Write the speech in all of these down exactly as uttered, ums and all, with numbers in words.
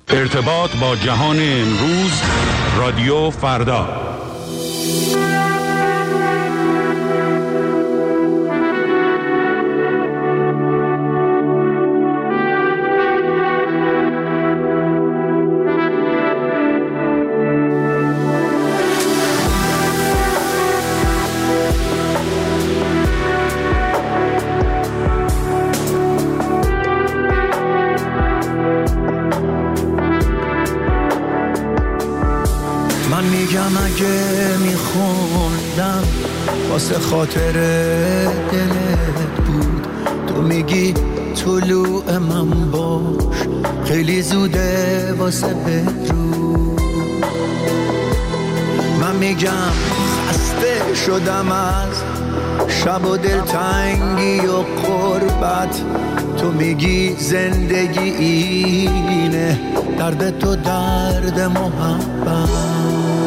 ارتباط با جهان امروز، رادیو فردا. اگه میخوندم واسه خاطر دلت بود، تو میگی طلوع من باش، خیلی زوده واسه بدرود. من میگم خسته شدم از شب و دلتنگی و قربت، تو میگی زندگی اینه، درد تو درد محبت.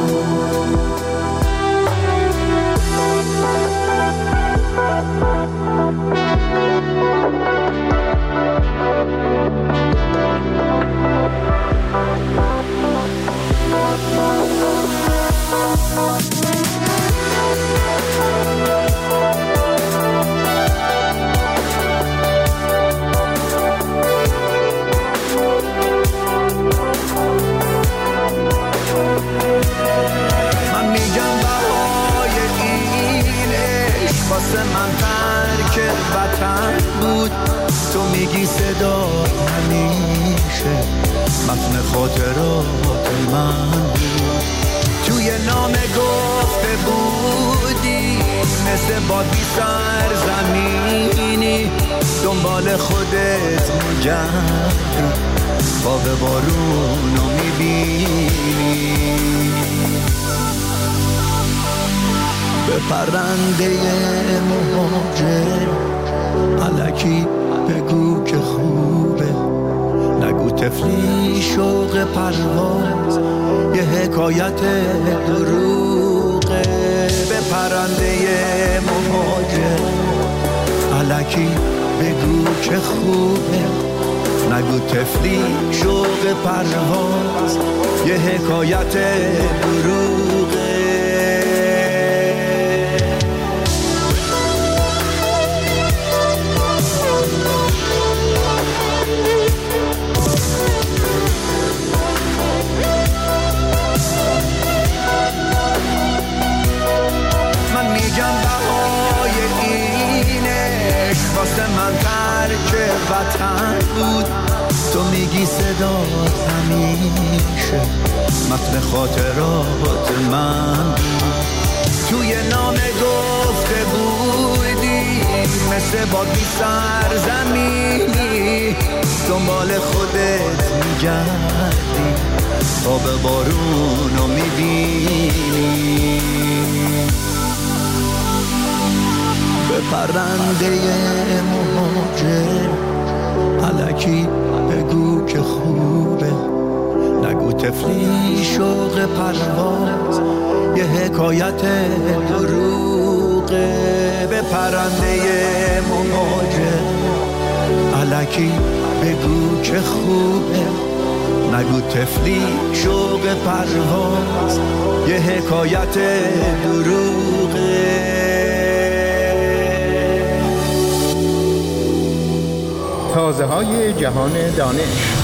واسه من ترک وطن بود، تو میگی صدا همیشه متن خاطرات من بود. توی نامه گفته بودی مثل باد بی سرزمینی، دنبال خودت میگردی، باغ بارونو میبینی. به پرنده مهاجر الکی بگو که خوبه، نگو تفلی شوق پرواز یه حکایت دروغه. به پرنده مهاجر الکی بگو که خوبه، نگو تفلی شوق پرواز یه حکایت دروغه. واسه من ترک وطن بود، تو میگی صدا همیشه متن خاطرات من بود. توی نامه گفته بودی مثل باد بی سرزمینی، دنبال خودت میگردی، تا به بارونو میبینی. به پرنده مهاجر الکی بگو که خوبه، نگو تفلی شوق پرواز یه حکایت دروغه. به پرنده مهاجر الکی بگو که خوبه، نگو تفلی شوق پرواز یه حکایت دروغه. تازه های جهان دانش.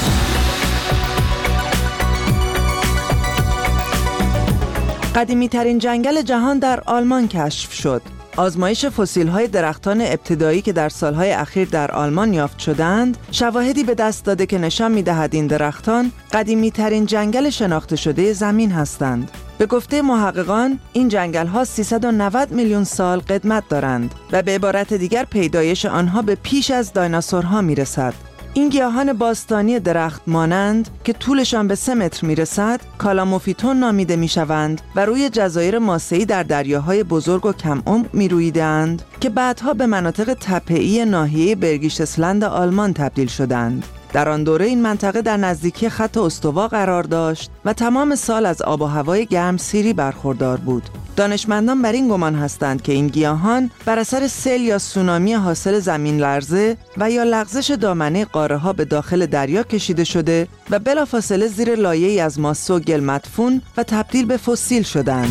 قدیمی ترین جنگل جهان در آلمان کشف شد. آزمایش فسیل‌های درختان ابتدایی که در سالهای اخیر در آلمان یافت شدند، شواهدی به دست داده که نشان می‌دهد این درختان قدیمی‌ترین جنگل شناخته شده زمین هستند. به گفته محققان، این جنگل‌ها سیصد و نود میلیون سال قدمت دارند و به عبارت دیگر پیدایش آنها به پیش از دایناسورها می‌رسد. این گیاهان باستانی درخت مانند که طولشان به سه متر میرسد، کالاموفیتون نامیده میشوند و روی جزایر ماسه‌ای در دریاهای بزرگ و کم عمق میرویدند که بعدها به مناطق تپه‌ای ناحیه برگیشتسلند آلمان تبدیل شدند. در آن دوره این منطقه در نزدیکی خط استوا قرار داشت و تمام سال از آب و هوای گرمسیری برخوردار بود. دانشمندان بر این گمان هستند که این گیاهان بر اثر سیل یا سونامی حاصل زمین لرزه و یا لغزش دامنه قاره‌ها به داخل دریا کشیده شده و بلافاصله زیر لایه‌ای از ماسه و گل مدفون و تبدیل به فسیل شدند.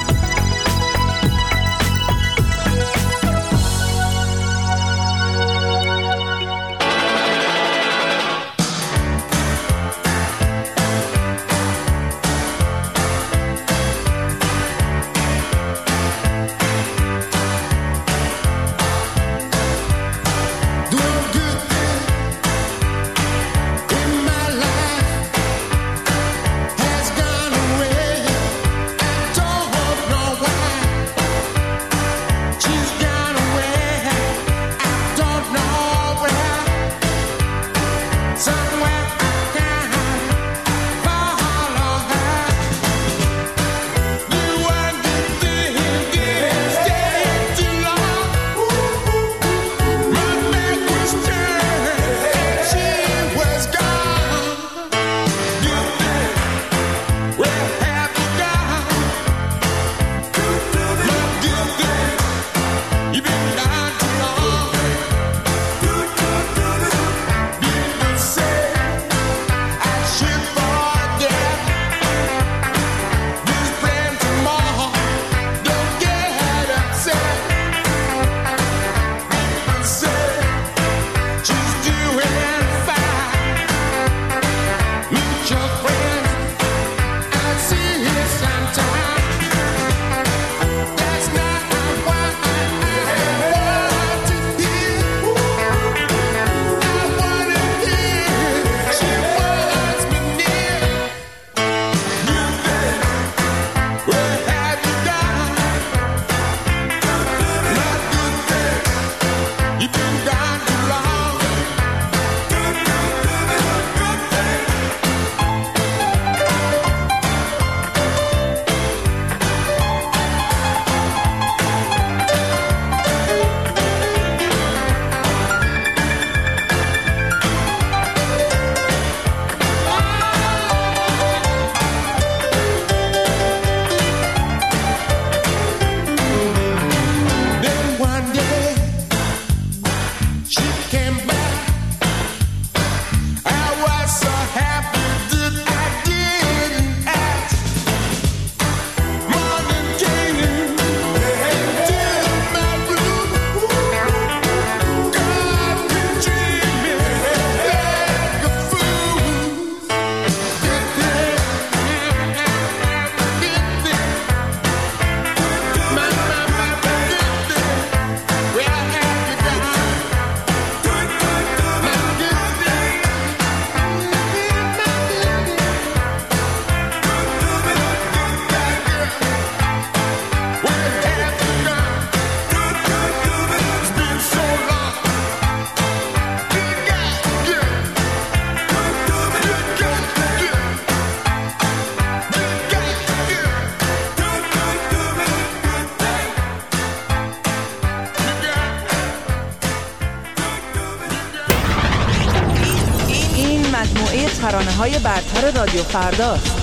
ترانه‌های برتر رادیو فرداست.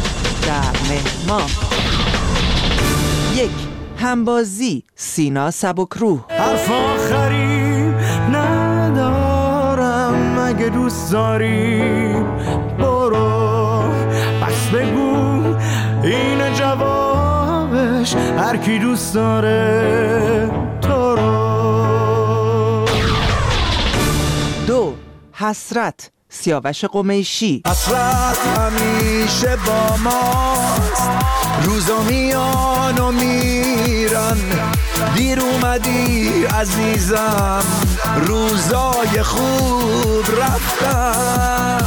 در مهما یک همبازی سینا سبکروح. حرف آخری ندارم، اگه دوست داری برو، پس بگو این جوابش، هر کی دوست داره تو رو. دو حسرت سیاوش قمیشی. حسرت همیشه با ماست، روزا میان و میرن، دیر اومدی عزیزم، روزای خوب رفتن.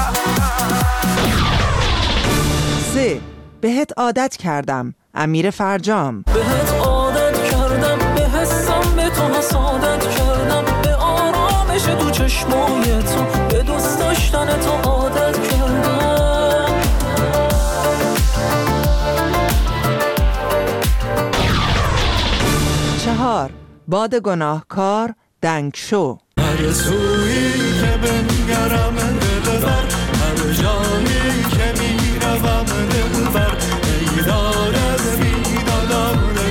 سه بهت عادت کردم امیر فرجام. بهت عادت کردم، به حسم به تو حسادت کردم، به آرامش تو چشمای تو، به دوست داشتن تو عادت کردم. چهار باد گناهکار دنگ شو. هر سویی که بنگرم دلبر، هر جایی که میروم دلبر، ایدار از بیدادار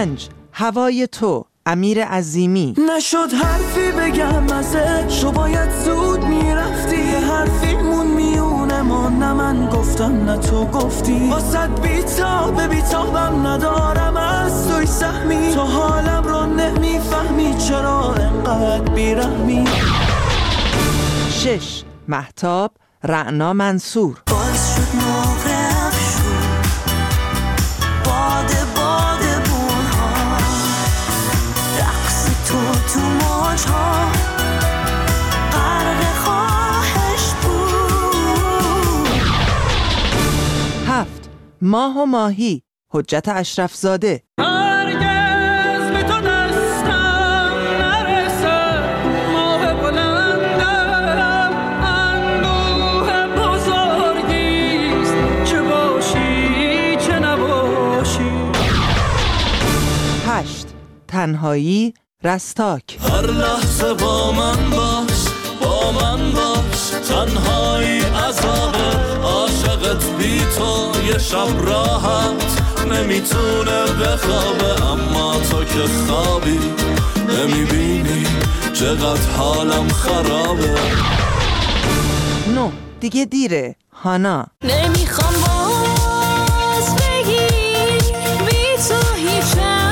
پنج. هوای تو، امیر عظیمی. نشد حرفی بگم ازش، تو باید زود میرفتی، یه حرفی مون میونه ما، نه من گفتم نه تو گفتی، واسد بیتاب بیتابم ندارم از توی سهمی، تو حالم رو نمیفهمی چرا انقدر بیرحمی. شش. مهتاب، رعنا منصور. باز شد موقع افشون، باده باده بونها، رقص تو تو موجها، غرق خواهش بود. هفت. ماه و ماهی، حجت اشرف زاده. تنهایی، رستاک. هر لحظه با من باش، با من باش، تنهایی عذابه، عاشقت بی تو یه شب راحت نمیتونه بخوابه، اما تو که خوابی نمیبینی چقدر حالم خرابه. نه. دیگه دیره، هانا. نمیخوام باز بگی بی تو هیچم،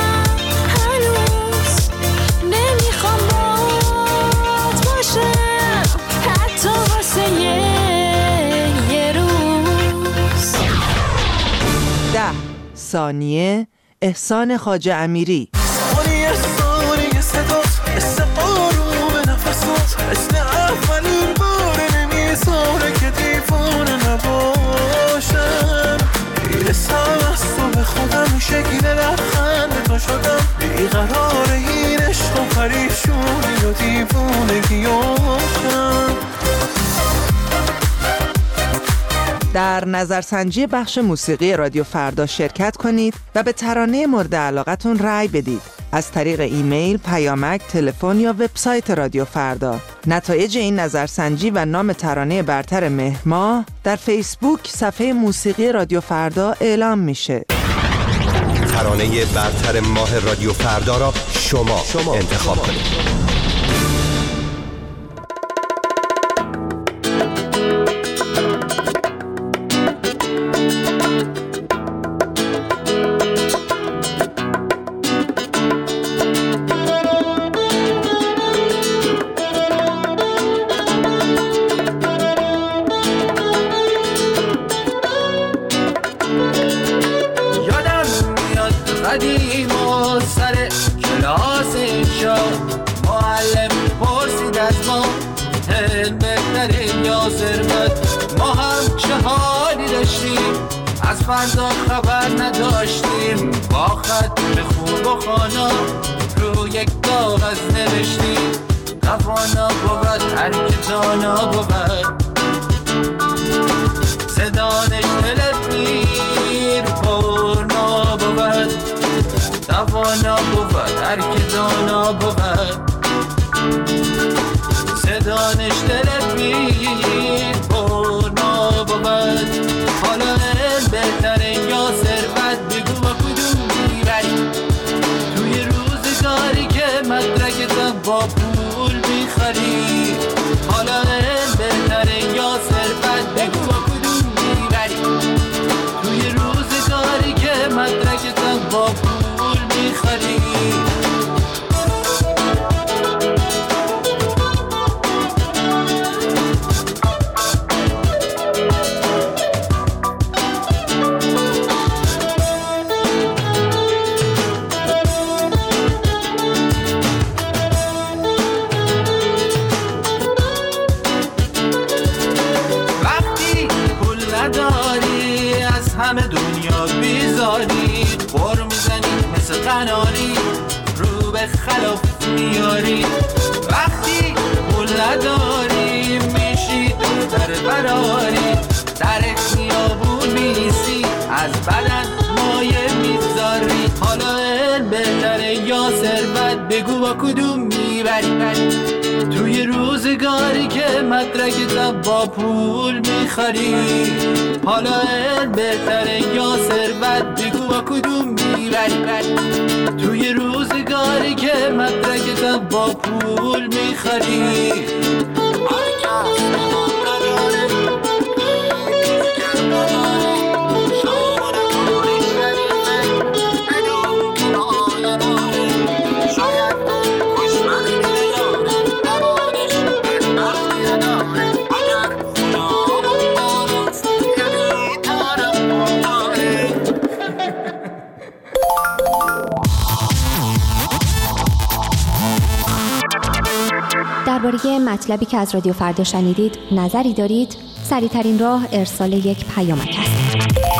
ثانیه، احسان خواجه امیری. ثانیه ثانیه صدات مثل آروم نفسات، مثل اولین بار نمیذاره که دیوانه نباشم، میرسم از تو به خودم، شکل لبخند تو شدم، بیقرار این عشق و پریشونی و دیوانگیاشم. در نظرسنجی بخش موسیقی رادیو فردا شرکت کنید و به ترانه مورد علاقتون رأی بدید از طریق ایمیل، پیامک، تلفن یا وبسایت رادیو فردا. نتایج این نظرسنجی و نام ترانه برتر مهر ماه در فیسبوک صفحه موسیقی رادیو فردا اعلام میشه. ترانه برتر ماه رادیو فردا را شما, شما انتخاب کنید. قدیم و سر کلاس اینجا معلم پرسید از ما علم بهترین یا ثروت، ما هم چه حالی داشتیم از فردا خبر نداشتیم، با خط خوب و خانا رو یک کاغذ نوشتیم، توانا بود هر که دانا بود، صدانش دلت میر پرنا بود، توانا بود هر که دانا بود، صدانش دلت میر پرنا بود. حالا علم بهتره یا ثروت، بگو با کدوم میبری توی روزگاری که مدرکتم با پول میخری. حالا علم بهتره یا ثروت، بگو با کدوم میبری توی روزگاری که مدرکتم با پول میخری. همه دنیا بیزاری بر میزنی مثل قناری رو به خلاف میاری. وقتی پول نداری میشی دختر براری، در خیابون میسی از بدن مایه میذاری. حالا علم بهتره یا ثروت، بگو با کدوم میبری توی توی روزگاری که مدرکتم با پول میخری، حالا علم بهتره یا ثروت؟ بگو با کدوم میبری؟ توی روزگاری که مدرکتم با پول میخری، درباره مطلبی که از رادیو فردا شنیدید نظری دارید؟ سریع‌ترین راه ارسال یک پیامک است.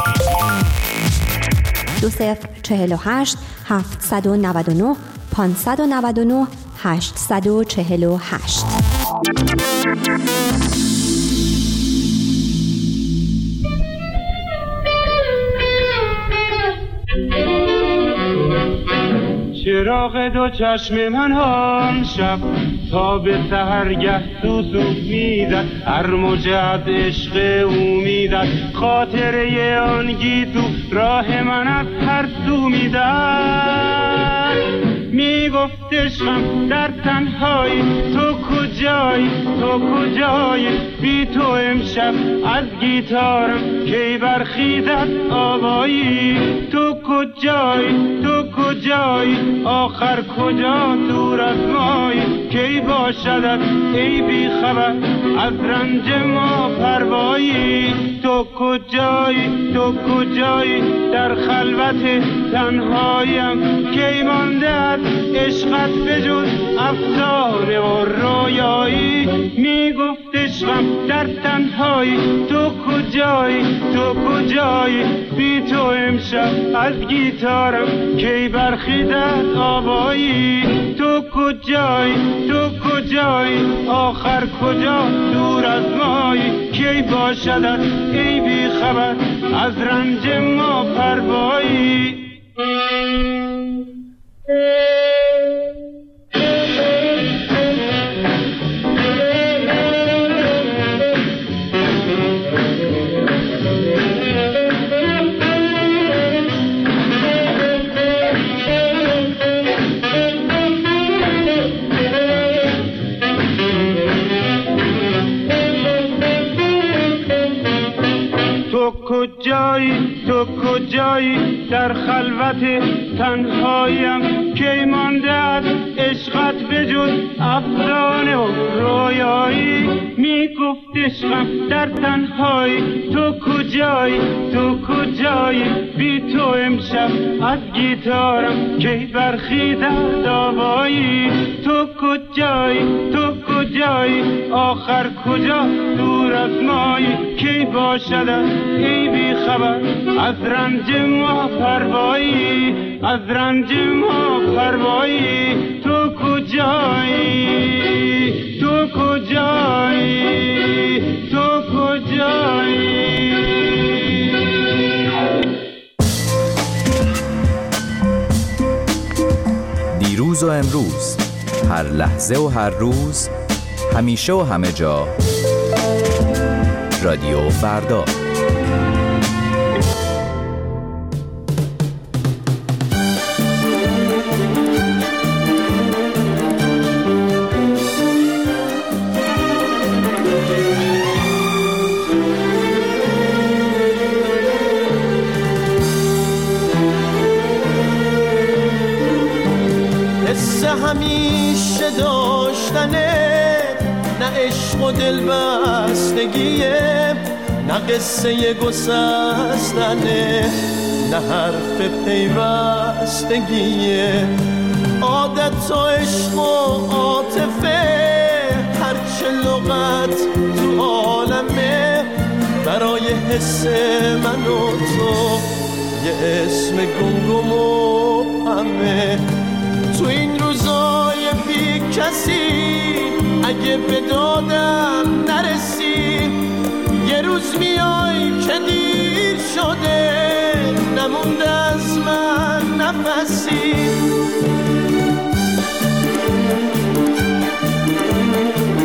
دو صفر چهل و هشت هفتصد و نود و نه پانصد و نود و نه هشتصد و چهل و هشت. چراغ دو چشم من هم شب تا به سحرگه سوسو میزد، هر موج از عشق او میزد، خاطره آن گیسو راه من از هر سو میزد. میگفت عشقم در تنهایی تو کجایی، تو کجایی، بی تو امشب از گیتارم کی برخیزد آوایی. تو کجایی، تو کجایی، آخر کجا دور از مایی، کی باشدت ای بی خبر از رنج ما پروایی. تو کجایی، تو کجایی، در خلوت تنهاییم کی مانده از عشقت بجز افسانه و رویایی. میگفت عشقم در تنهایی تو کجایی، تو کجایی، بی تو امشب از گیتارم کی برخیزد آوایی. تو کجایی، تو کجایی، آخر کجا دور از مایی، کی باشدت ای بی خبر از رنج ما پروایی. کجایی، تو کجایی، در خلوت تنهاییم کی مانده از عشقت بجز افسانه و رویایی. میگفت عشقم در تنهایی تو کجایی، تو کجایی، بی تو امشب از گیتارم کی برخیزد آوایی. تو کجایی، تو کجایی، آخر کجا دور از مایی، کی باشدت ای بی خبر از رنج ما پروایی، از رنج ما پروایی. تو کجایی، تو کجایی، تو کجایی. دیروز و امروز، هر لحظه و هر روز، همیشه و همه جا، رادیو فردا. همیشه داشتنه، نه عشق و دل بستگیه، نه قصه گسستنه، نه حرف پیوستگیه. عادت و عشق و عاطفه، هرچه لغت تو عالمه، برای حس من و تو یه اسم گمگم و همه. تو این روزای بی کسی اگه به دادم نرسی، یه روز میای که دیر شده، نمونده از من نفسی.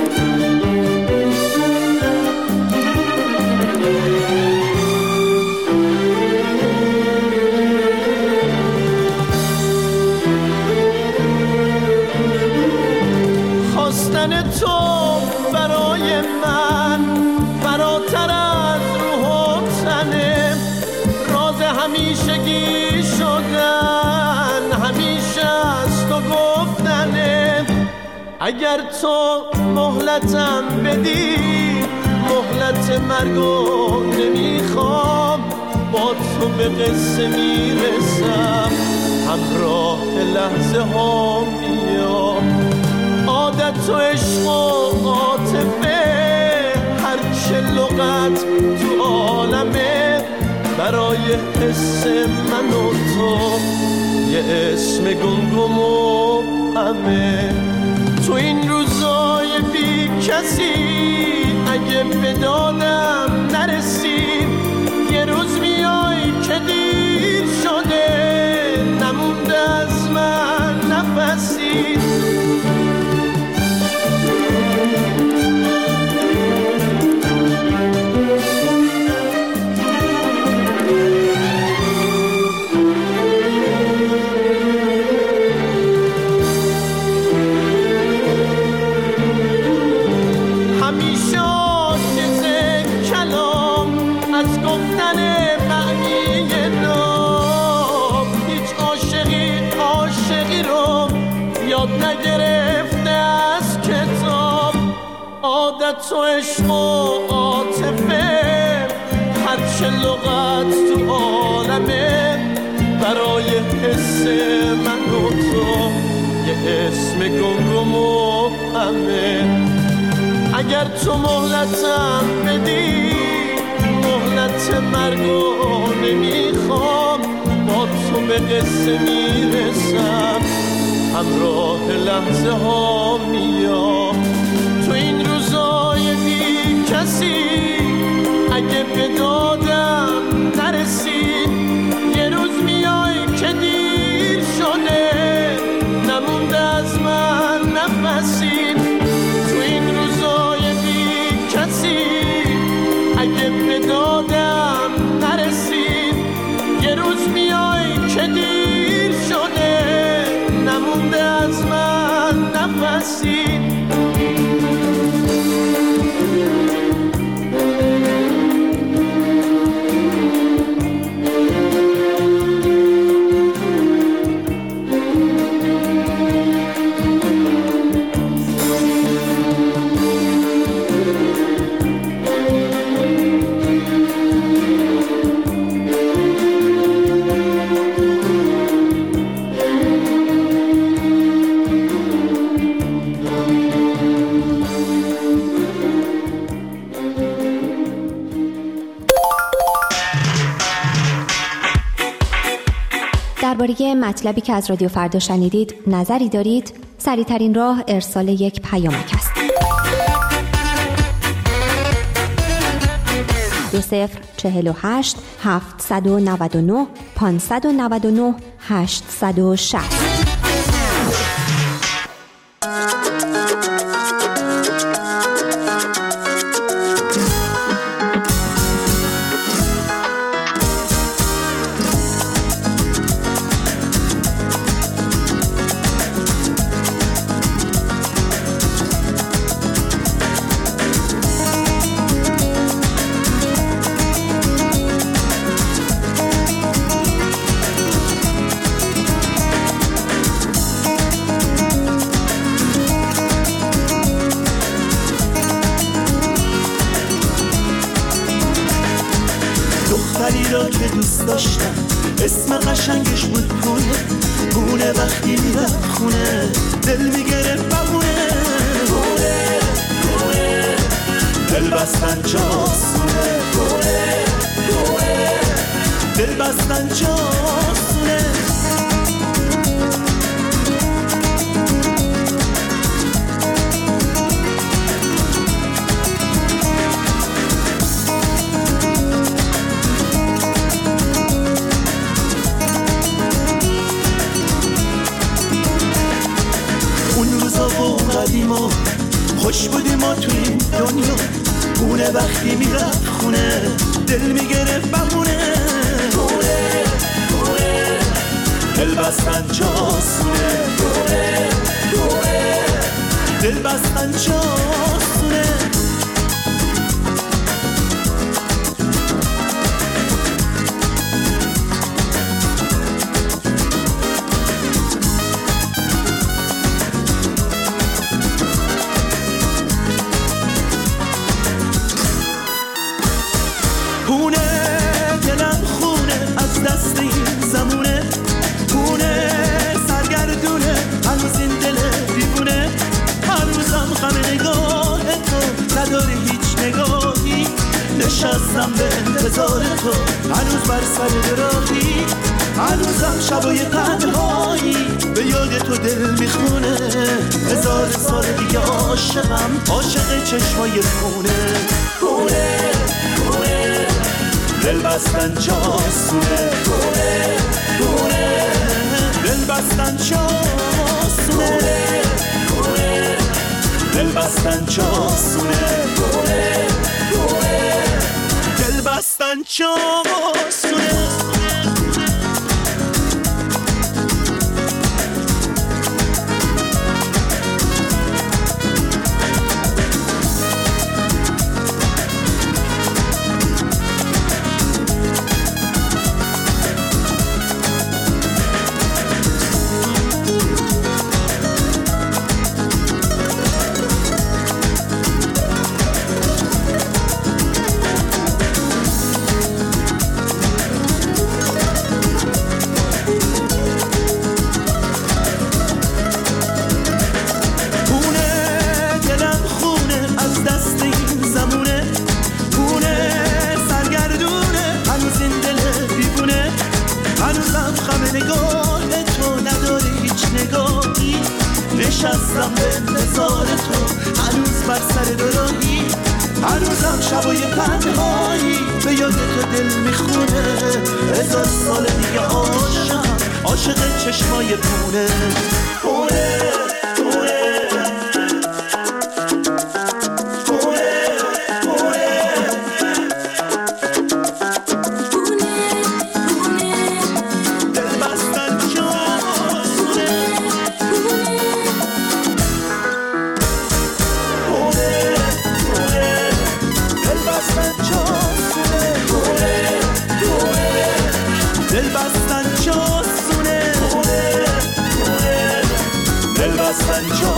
اگر تو مهلتم بدی مهلت مرگو نمیخوام، با تو به قصه میرسم همراه لحظه ها میام. عادت و عشق و عاطفه هرچه لغت تو عالمه، برای حس من و تو یه اسم گمگم و همه. تو این روزای بی کسی اگه به دادم نرسید، یه روز میای که دیر شده نمونده از من نفسی. نگرفته از کتاب عادت و عشق و عاطفه هرچه لغت تو عالمه، برای حس من و تو یه اسم گمگم و همه. اگر تو مهلتم بدی مهلت مرگو نمیخوام، با تو به قصه میرسم همراه لحظه ها میام. تو این روزای بی کسی اگه به دادم نرسید، یه روز میای که دیر شده نمونده از من نفسی. تو این روزای بی کسی اگه به دادم نرسید، یه روز میای که دیر شده نمونده از من نفسی. درباره مطلبی که از رادیو فردا شنیدید نظری دارید؟ سریع‌ترین راه ارسال یک پیامک است. دو صفر چهل و هشت هفتصد و نود و نه پانصد و نود و نه هشتصد و شصت. دختری را که دوست داشتم اسم قشنگش بود پونه، پونه وقتی میرفت خونه دل میگرفت بمونه، پونه پونه دل بستن جاسونه، پونه پونه دل بستن جاسونه. قدیما خوش بودیم ما تو این دنیا، پونه وقتی میرفت خونه دل میگرفت بمونه، پونه پونه دل بستن جاسونه، پونه پونه دل بستن جاسونه. انتظار تو، هنوز بر سر راهی، هنوزم شبای تنهایی به یاد تو دل میخونه. هزار سال دیگه عاشقم، عاشق چشمای خونه. خونه خونه دل بستن چاسونه، خونه خونه دل بستن چاسونه، خونه دل بستن چاسونه، خونه خونه دل بستن چاسونه. نشستم به انتظار تو، هنوز بر سر دوراهی، هنوزم شبای تنهایی به یاد تو دل میخونه. هزار سال دیگه عاشقم، عاشق چشمای پونه. پونه پونه Dil bastan